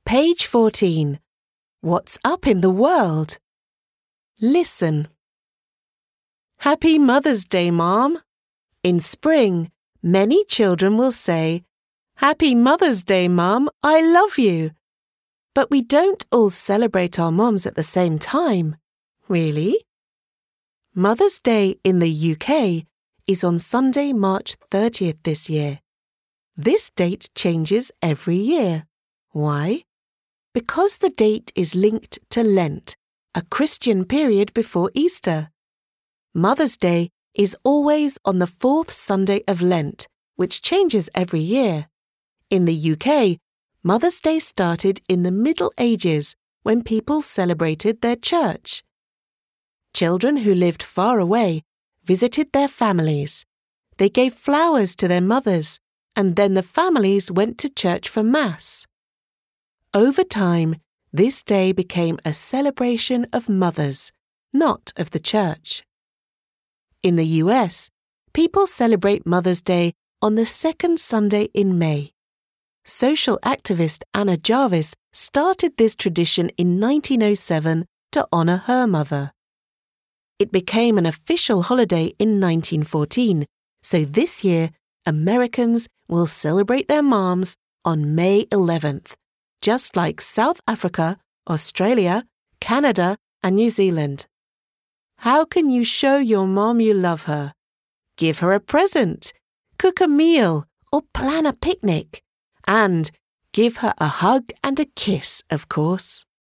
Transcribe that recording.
Page 14. What's up in the world? Listen. Happy Mother's Day, Mom. In spring, many children will say, Happy Mother's Day, Mum, I love you. But we don't all celebrate our moms at the same time. Really? Mother's Day in the UK is on Sunday, March 30th this year. This date changes every year. Why? Because the date is linked to Lent, a Christian period before Easter. Mother's Day is always on the fourth Sunday of Lent, which changes every year. In the UK, Mother's Day started in the Middle Ages when people celebrated their church. Children who lived far away visited their families. They gave flowers to their mothers, and then the families went to church for Mass. Over time, this day became a celebration of mothers, not of the church. In the US, people celebrate Mother's Day on the second Sunday in May. Social activist Anna Jarvis started this tradition in 1907 to honor her mother. It became an official holiday in 1914, so this year Americans will celebrate their moms on May 11th, just like South Africa, Australia, Canada, and New Zealand. How can you show your mom you love her? Give her a present, cook a meal, or plan a picnic. And give her a hug and a kiss, of course.